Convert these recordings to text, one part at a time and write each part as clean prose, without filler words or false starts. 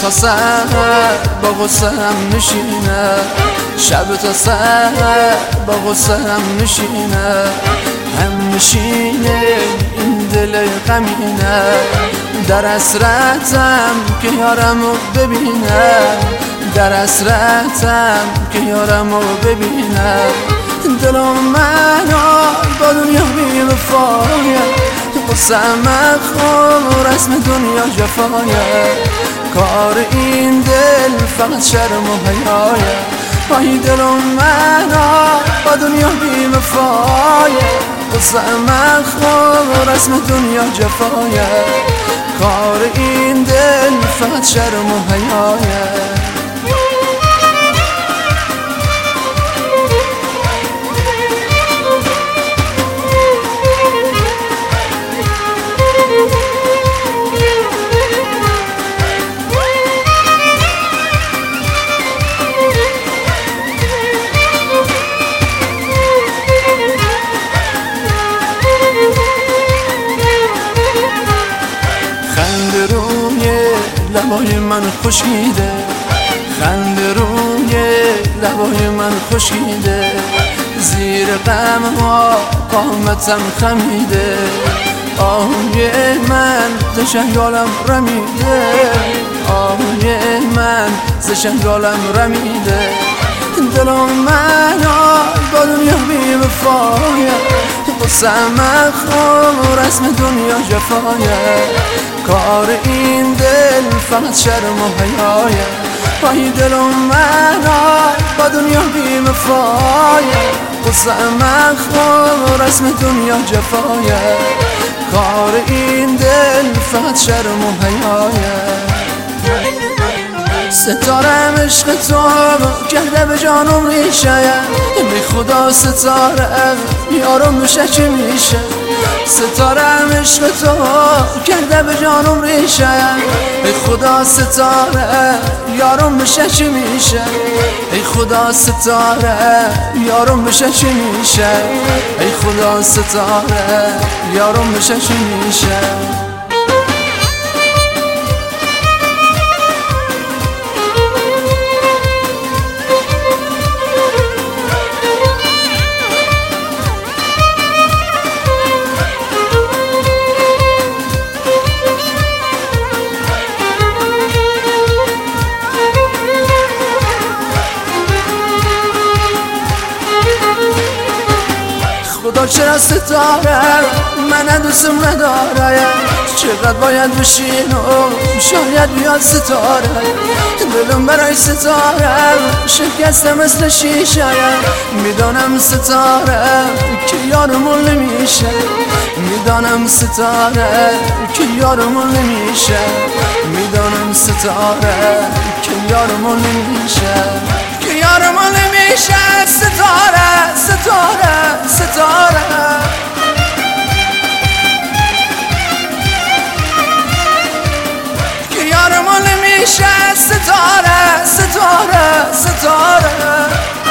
تا سحر با غصه هم میشینه، شب تا سحر با غصه هم میشینه، هم میشینه این دل غمینه، در حسرتم که یارمو ببینه، در حسرتم که یارمو ببینه، دلم منو با دنیا بی وفایه، قصه مخور رسم دنیا جفایه، کار این دل فقط شرم و حیایه، وای دلم منو با دنیا بی وفایه، قصه مخور رسم دنیا جفایه، کار این دل فقط شرم و حیایه. خنده روی لبای من خشکیده، خنده روی لبای من خشکیده، زیر غم ها قامتم خمیده، آهوی من ز شنگالم رمیده، آهوی من ز شنگالم رمیده، دلم منو با دنیا بی وفایه، قصه مخور رسم دنیا جفایه، کار این دل فقط شرم و حیایه، وای دلم منو با دنیا بی وفایه، قصه مخور رسم دنیا جفایه، کار این دل فقط شرم و حیایه. ستارم عشق تو کرده به جانم ریشه، بی خدا ستاره یارم بشه چی میشه، ستارم عشق تو کرده به جانم ریشه، ای خدا ستاره یارم بشه چی میشه، ای خدا ستاره یارم بشه چی میشه، ای خدا ستاره یارم بشه چی میشه. خدا چرا ستاره من دوستم نداره، چقدر باید بشینم شاید بیاد ستاره، دلم برای ستاره شکسته مثل شیشه، میدانم ستاره که یارمون نمیشه، میدانم ستاره که یارمون نمیشه، میدانم ستاره که یارمون نمیشه، که یارمون نمیشه، ستاره ستاره ستاره، که یارمون نمیشه، ستاره ستاره ستاره.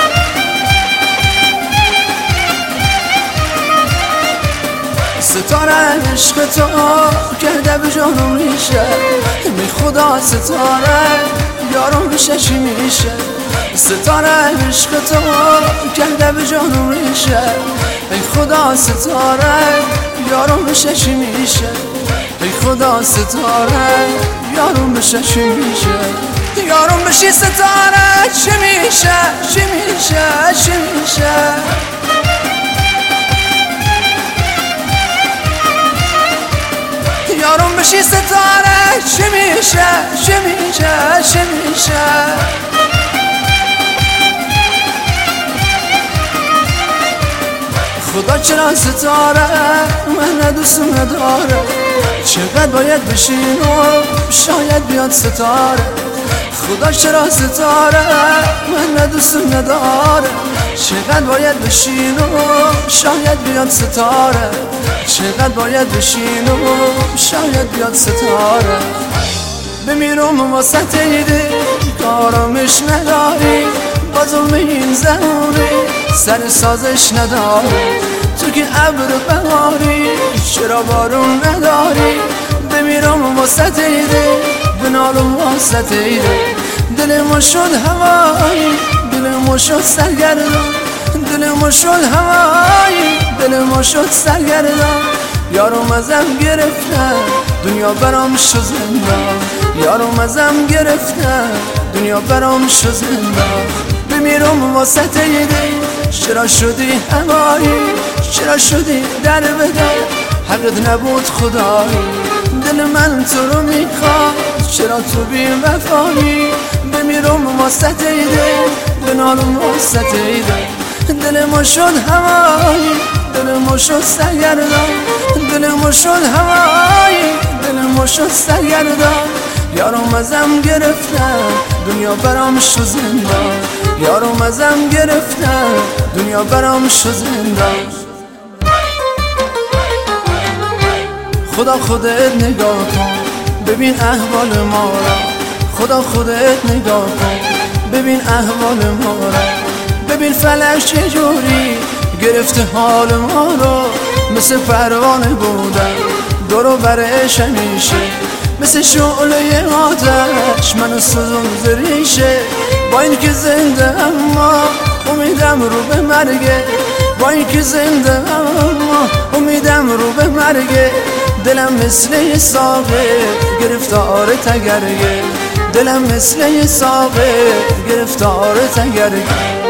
ستاره عشق تو کرده به جانم ریشه، بی خدا ستاره یارم بشه چی میشه، ستاره عشق تو کرده به جانم ریشه، ای خدا ستاره یارم بشه چی میشه، ای خدا ستاره یارم بشه چی میشه، یارم بشی ستاره چی میشه چی میشه چی میشه، یارم بشی ستاره چی میشه چی میشه چی میشه. خدا چرا ستاره من دوستم نداره، چقدر باید بشینم شاید بیاد ستاره، خدا چرا ستاره من دوستم نداره، چقدر باید بشینم شاید بیاد ستاره، چقدر باید بشینم شاید بیاد ستاره، بمیرم واسه ایده کارامش نداری، با ظلم این زمانی سر سازش نداری، تو که ابر بهاری چرا بارون نداری، بمیرم واسه ایده بنالم واسطه دل ما شد هوایی دل ما شد سرگردان دل ما شد هوایی دل ما شد سرگردان یارم ازم گرفتن دنیا برام شد زندان یارم ازم گرفتن دنیا برام شد زندان بمیرم واسطه دل چرا شدی هوایی چرا شدی در به در حقت نبود خدایی دل من تو رو میخواد چرا تو بی وفایی بمیرم واسطه دل بنالم واسطه دل دل ما شد هوایی دل ما شد سرگردان دل ما شد هوایی دل ما شد سرگردان یارم ازم گرفتن دنیا برام شد زندان یارم ازم گرفتن دنیا برام شد زندان خدا خودت نگاه کن ببین احوال ما را خدا خودت نگاه کن ببین احوال ما را ببین فلک چجوری گرفته حال ما رو مثل پروانه بودم دورو برش همیشه مثل شعله آتش منو سوزون زریشه با این که زنده اما امیدم رو به مرگه با این که زنده اما امیدم رو به مرگه دلم مثل یه ساقه گرفتار تگرگه دلم مثل یه ساقه گرفتار تگرگه